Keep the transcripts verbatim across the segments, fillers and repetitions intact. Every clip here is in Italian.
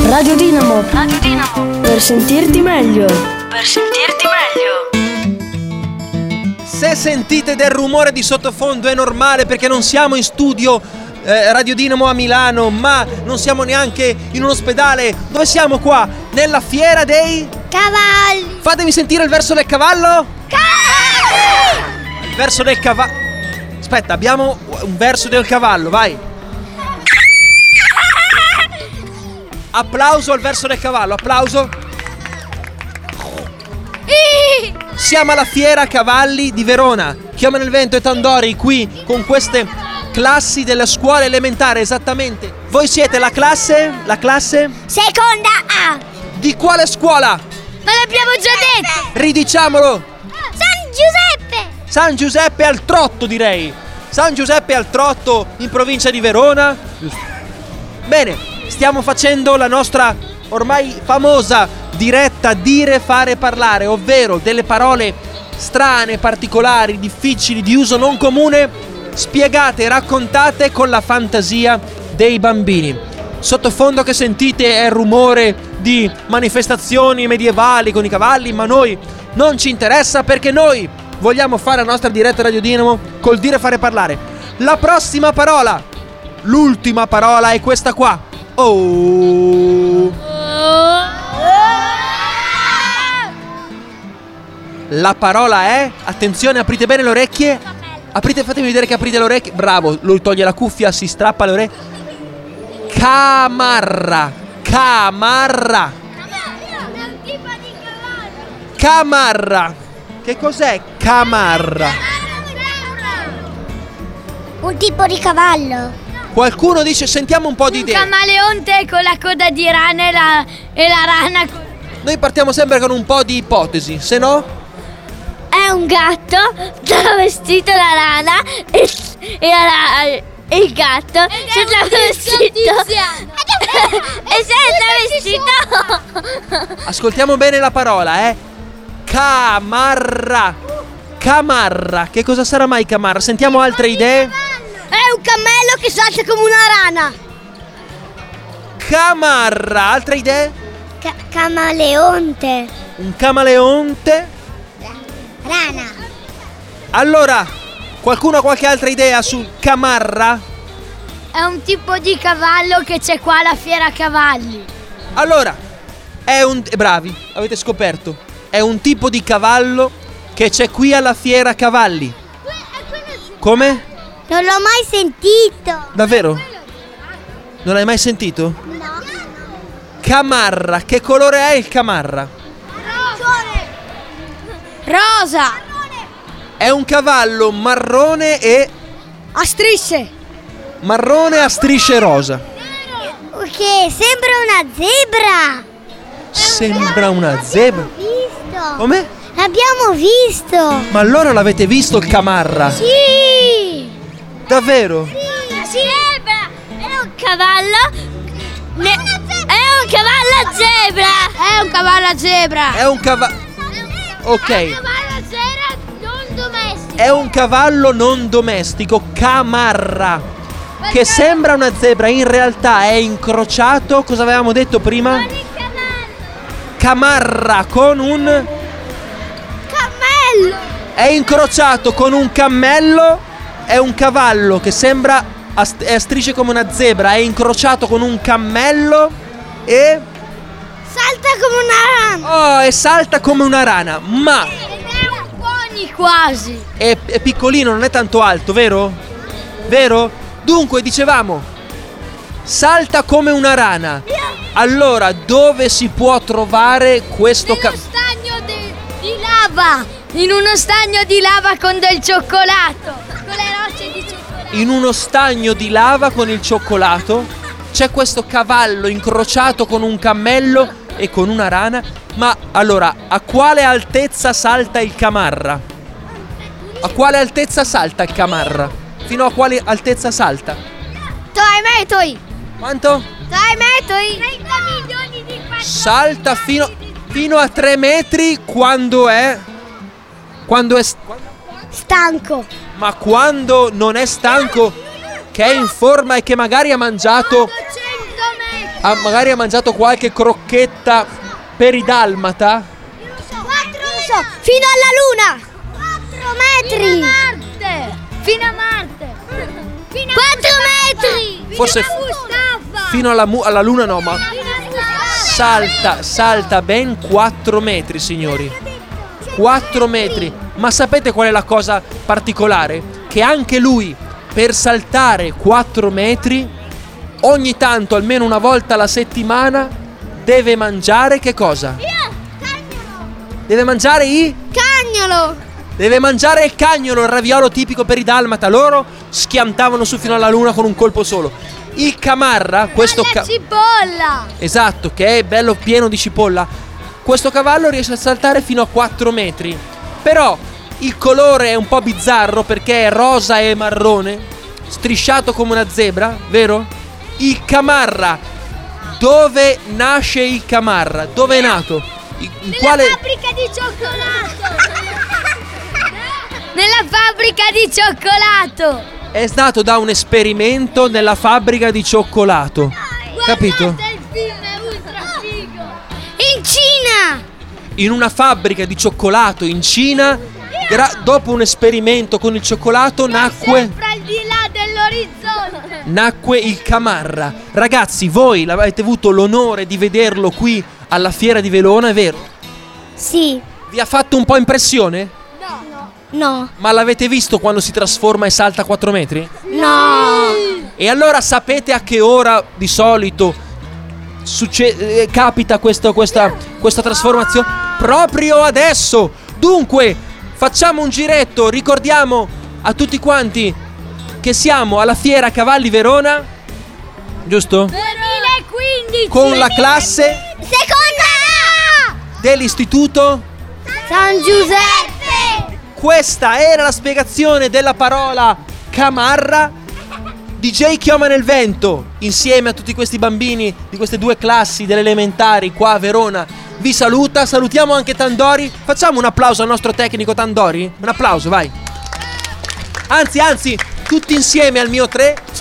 Radio Dinamo. Radio Dinamo. Per sentirti meglio. Per sentirti meglio. Se sentite del rumore di sottofondo è normale, perché non siamo in studio eh, Radio Dinamo a Milano, ma non siamo neanche in un ospedale. Dove siamo qua? Nella fiera dei cavalli. Fatemi sentire il verso del cavallo. Cavalli. Il verso del cavallo. Aspetta, abbiamo un verso del cavallo, vai. Applauso al verso del cavallo, applauso. Siamo alla fiera cavalli di Verona. Chiamano il vento e Tandori qui con queste classi della scuola elementare, esattamente. Voi siete la classe? La classe? Seconda A. Di quale scuola? Ma l'abbiamo già detto. Ridiciamolo. San Giuseppe. San Giuseppe al Trotto, direi. San Giuseppe al Trotto, in provincia di Verona. Bene, stiamo facendo la nostra ormai famosa diretta dire, fare, parlare, ovvero delle parole strane, particolari, difficili, di uso non comune, spiegate e raccontate con la fantasia dei bambini. Sottofondo che sentite è il rumore di manifestazioni medievali con i cavalli, ma noi non ci interessa, perché noi vogliamo fare la nostra diretta Radio Dinamo col dire, fare, parlare. La prossima parola, l'ultima parola è questa qua. Oh. La parola è, attenzione, aprite bene le orecchie. Aprite, fatemi vedere che aprite le orecchie. Bravo, lui toglie la cuffia, si strappa le orecchie. Camarra. Camarra. Camarra. Che cos'è camarra? Un tipo di cavallo. Qualcuno dice, sentiamo un po' di idee. Un camaleonte con la coda di rana e la, e la rana con... Noi partiamo sempre con un po' di ipotesi, se no? È un gatto travestito da rana e, e, la, e il gatto si è travestito e si è travestito. Ascoltiamo bene la parola, eh. Camarra. Camarra. Che cosa sarà mai camarra? Sentiamo altre idee. È un cammello che salta come una rana. Camarra. Altre idee? Ca- camaleonte. Un camaleonte. Rana. Allora, qualcuno ha qualche altra idea su camarra? È un tipo di cavallo che c'è qua alla fiera cavalli. Allora, è un... bravi, avete scoperto. È un tipo di cavallo che c'è qui alla fiera cavalli. Come? Non l'ho mai sentito. Davvero? Non l'hai mai sentito? No. Camarra, che colore è il camarra? Rosa. È un cavallo marrone e... A strisce. marrone a strisce rosa. Ok, sembra una zebra. Sembra una zebra. Visto. Come? L'abbiamo visto. Ma allora l'avete visto il camarra? Sì. Davvero? Sì. È un cavallo. Ne... È un cavallo a zebra. È un cavallo a zebra. È un cavallo... Ok. È un cavallo a zebra non domestico. È un cavallo non domestico, camarra, che sembra una zebra, in realtà è incrociato, cosa avevamo detto prima? Con il cavallo. Camarra con un... Cammello. È incrociato con un cammello, è un cavallo che sembra a, st- è a strisce come una zebra, è incrociato con un cammello e... Salta come una rana. Oh, e salta come una rana, ma... Ed è un pony quasi. È, è piccolino, non è tanto alto, vero? Vero? Dunque, dicevamo, salta come una rana. Allora, dove si può trovare questo Nello ca- stagno de- di lava. In uno stagno di lava con del cioccolato. Con le rocce di cioccolato. In uno stagno di lava con il cioccolato c'è questo cavallo incrociato con un cammello e con una rana. Ma allora, a quale altezza salta il camarra? A quale altezza salta il camarra? Fino a quale altezza salta? Tre metri. Quanto? Tre metri. trenta milioni di quattro. Salta fino, fino a tre metri quando è... Quando è... Stanco. Ma quando non è stanco, che è in forma e che magari ha mangiato... cento metri. ha, magari ha mangiato qualche crocchetta peridalmata. So, fino alla Luna. quattro metri. Marte. Fino a Marte. Fino a quattro metri. Forse Fino a Mustafa. fino alla, mu- alla luna no, ma Fino a Mustafa. salta, salta ben quattro metri, signori. quattro metri. Ma sapete qual è la cosa particolare? Che anche lui, per saltare quattro metri, ogni tanto, almeno una volta alla settimana, deve mangiare che cosa? Deve mangiare i... Cagnolo. Deve mangiare il cagnolo, il raviolo tipico per i dalmata. Loro schiantavano su fino alla luna con un colpo solo. Il camarra, questo La ca- cipolla. esatto, che è bello pieno di cipolla. Questo cavallo riesce a saltare fino a quattro metri. Però il colore è un po' bizzarro perché è rosa e marrone, strisciato come una zebra, vero? Il camarra. Dove nasce il camarra? Dove è nato? In in Nella quale... fabbrica di cioccolato. Nella fabbrica di cioccolato. È nato da un esperimento nella fabbrica di cioccolato. Capito? Guardate il film, è ultra figo. In Cina. In una fabbrica di cioccolato in Cina, gra- dopo un esperimento con il cioccolato, nacque, Sempre al di là dell'orizzonte. nacque il camarra. Ragazzi, voi avete avuto l'onore di vederlo qui alla fiera di Verona, è vero? Sì. Vi ha fatto un po' impressione? No. Ma l'avete visto quando si trasforma e salta quattro metri? No. E allora sapete a che ora di solito succe- eh, capita questo- questa, questa trasformazione? Proprio adesso! Dunque, facciamo un giretto, ricordiamo a tutti quanti che siamo alla Fiera Cavalli Verona, giusto? duemilaquindici. Con la classe Seconda A. dell'istituto. San Giuseppe. Questa era la spiegazione della parola camarra. D J Chioma nel vento, insieme a tutti questi bambini di queste due classi delle elementari qua a Verona, vi saluta. Salutiamo anche Tandori. Facciamo un applauso al nostro tecnico Tandori. Un applauso, vai. Anzi, anzi, tutti insieme al mio tre. Ciao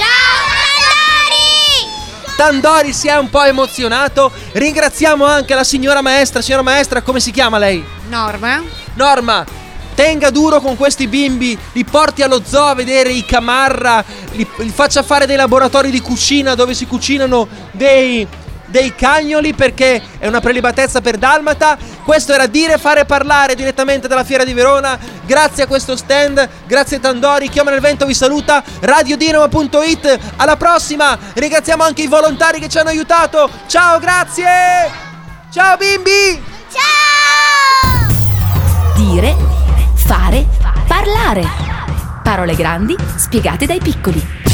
Tandori. Tandori si è un po' emozionato. Ringraziamo anche la signora maestra. Signora maestra, come si chiama lei? Norma. Norma, tenga duro con questi bimbi, li porti allo zoo a vedere i camarra, li, li faccia fare dei laboratori di cucina dove si cucinano dei, dei cagnoli, perché è una prelibatezza per dalmata. Questo era Dire Fare Parlare direttamente dalla Fiera di Verona. Grazie a questo stand, grazie Tandori. Chioma nel vento vi saluta, radiodinamo punto it. Alla prossima. Ringraziamo anche i volontari che ci hanno aiutato. Ciao, grazie. Ciao bimbi. Ciao. Dire, fare, parlare. Parole grandi spiegate dai piccoli.